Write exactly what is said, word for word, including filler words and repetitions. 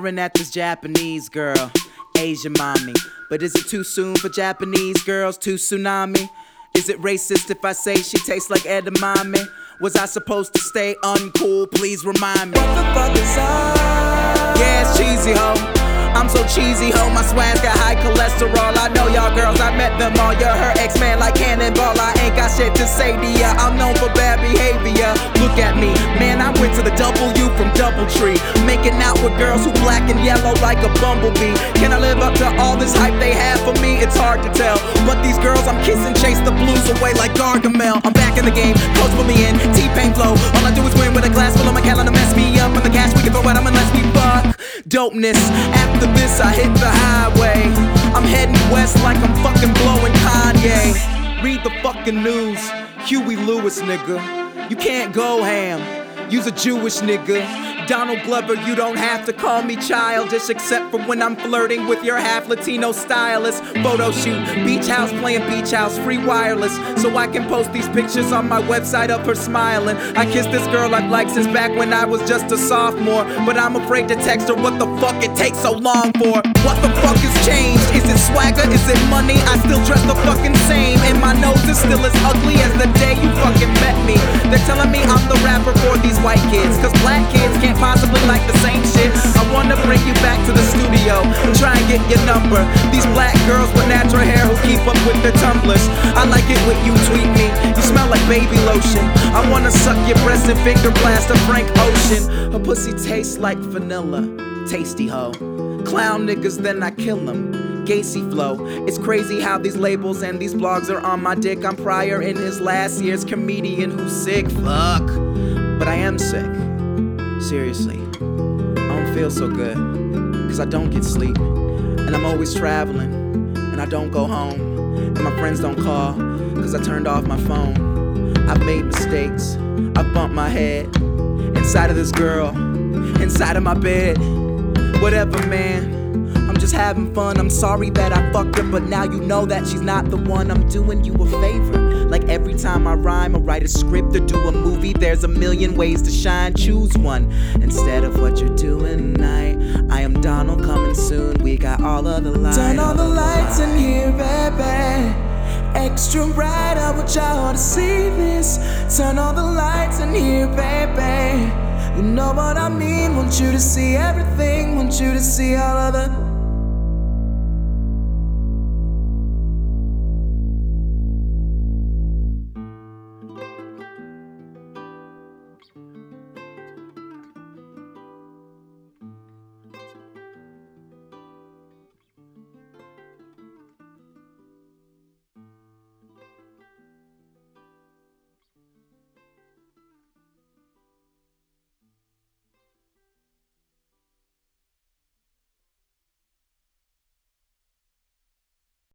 staring at this Japanese girl, Asian mommy. But is it too soon for Japanese girls to tsunami? Is it racist if I say she tastes like edamame? Was I supposed to stay uncool? Please remind me. What the fuck is up? Yeah, it's cheesy, ho. I'm so cheesy, ho. My swag's got high cholesterol. I know y'all girls, I met them all. You're her ex-man like Cannonball. I ain't got shit to say to ya. I'm known for bad behavior. Look at me, man, I went to the W from Doubletree, making out with girls who black and yellow like a bumblebee. Can I live up to all this hype they have for me? It's hard to tell, but these girls I'm kissing chase the blues away like Gargamel. I'm back in the game, coach put me in, T-Pain flow. All I do is win with a glass full of my calendar, mess me up, and the cash we can throw at them unless we fuck. Dopeness, after this I hit the highway. I'm heading west like I'm fucking blowing Kanye. Read the fucking news, Huey Lewis, nigga. You can't go ham, you's a Jewish nigga. Donald Glover, you don't have to call me childish, except for when I'm flirting with your half Latino stylist. Photo shoot, beach house playing beach house, free wireless, so I can post these pictures on my website of her smiling. I kissed this girl I've liked since back when I was just a sophomore, but I'm afraid to text her what the fuck it takes so long for. What the fuck has changed? Is it swagger? Is it money? I still dress the fucking same, and my nose is still as ugly as the day you fucking met me. They're telling me I'm the rapper for these white kids, cause black kids can't possibly like the same shit. I wanna bring you back to the studio and try and get your number. These black girls with natural hair who keep up with their tumblers. I like it when you tweet me, you smell like baby lotion. I wanna suck your breast and finger blast a Frank Ocean. Her pussy tastes like vanilla, tasty hoe. Clown niggas, then I kill them. Gacy flow. It's crazy how these labels and these blogs are on my dick. I'm Pryor in his last year's comedian who's sick. Fuck. But I am sick. Seriously. I don't feel so good, cause I don't get sleep. And I'm always traveling, and I don't go home. And my friends don't call, cause I turned off my phone. I've made mistakes, I've bumped my head inside of this girl, inside of my bed. Whatever, man, I'm just having fun. I'm sorry that I fucked her, but now you know that she's not the one. I'm doing you a favor. Like every time I rhyme or write a script or do a movie, there's a million ways to shine. Choose one instead of what you're doing tonight. I am Donald, coming soon. We got all of the lights. Turn all the lights in here, baby. Extra bright, I want y'all to see this. Turn all the lights in here, baby. You know what I mean, want you to see everything, want you to see all of the